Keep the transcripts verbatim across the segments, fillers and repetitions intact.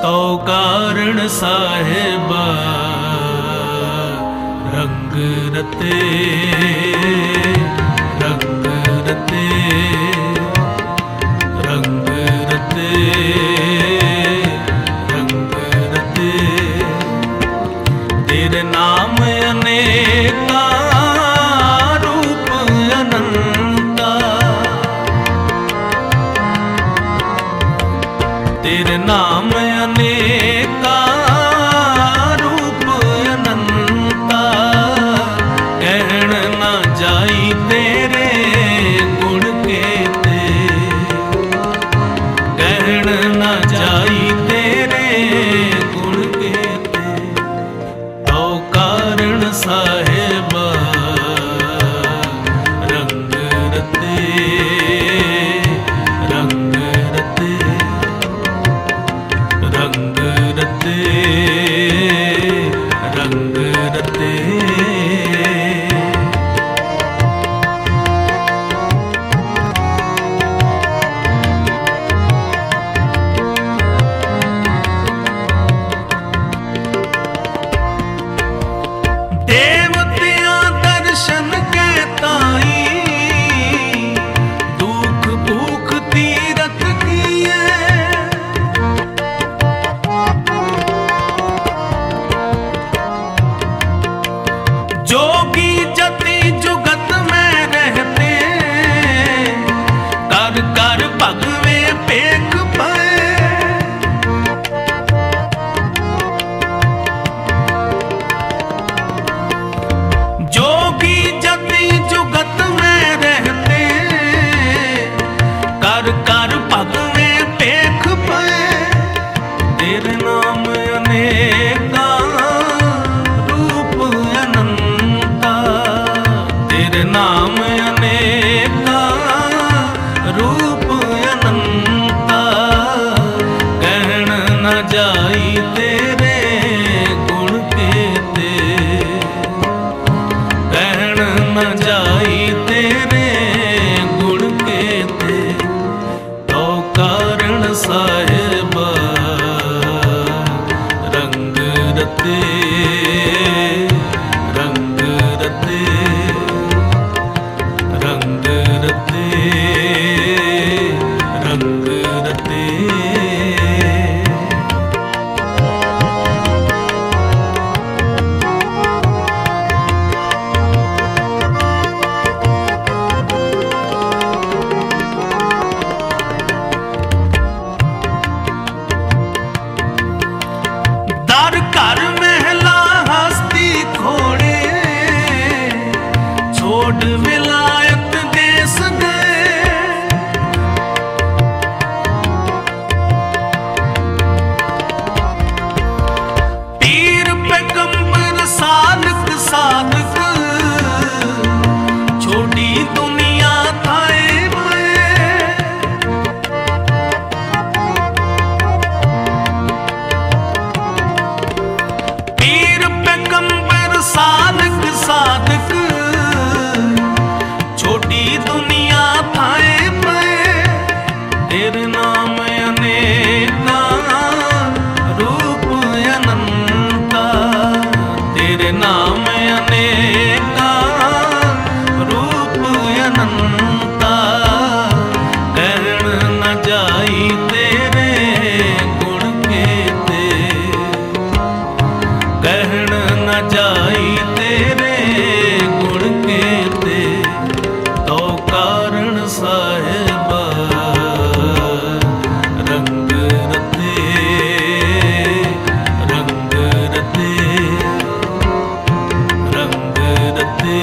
तो कारण साहेबा रंग रते रंग रते रंग रते रंग रते तेरे नाम अनेका रूप अनंता तेरे नाम अनेका रूप अनंता कहण ना जाई तेरे गुण केते कहण ना जाई तेरे गुण केते तो कारण साहेबा रंग रते रंग रते रंग रते रंग रते देवतियां दर्शन के ताई दुख भूख तीरथ किए जोगी जति जुगत में रहते कर कर भगवे पेख पाए जोगी जति जुगत में रहते कर कर भगवे पेख पाए तेरे नाम अनेका रूप अनंता तेरे नाम अनेका रूप अनंता कहण न जाई तेरे गुण केते कहण न जाई तेरे गुण केते तो कारण साहेबा रंग रते रंग रते रंग रते रंग रते दर कर महला हस्ती खोड़े छोड़ विलायत देश गए पीर पैगंबर साधक साधक छोड़ी दुनिया थाए पीर पैगंबर साधक साधक छोटी दुनिया थाए पे तेरे नाम अनेका रूप अनंता तेरे नाम अनेका रूप अनंता कहण न जाई तेरे गुण केते कहण न जाई तेरे गुण केते तो कारण साहेबा रंग रते रंग रते रंग रते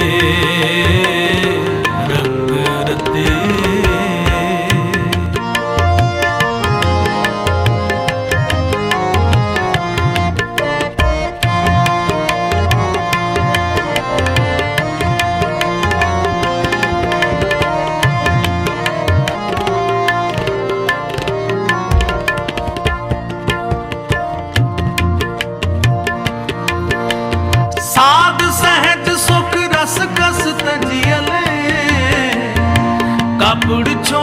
रंग रते साध सहज सुख रस कस तजियले कपड़ छो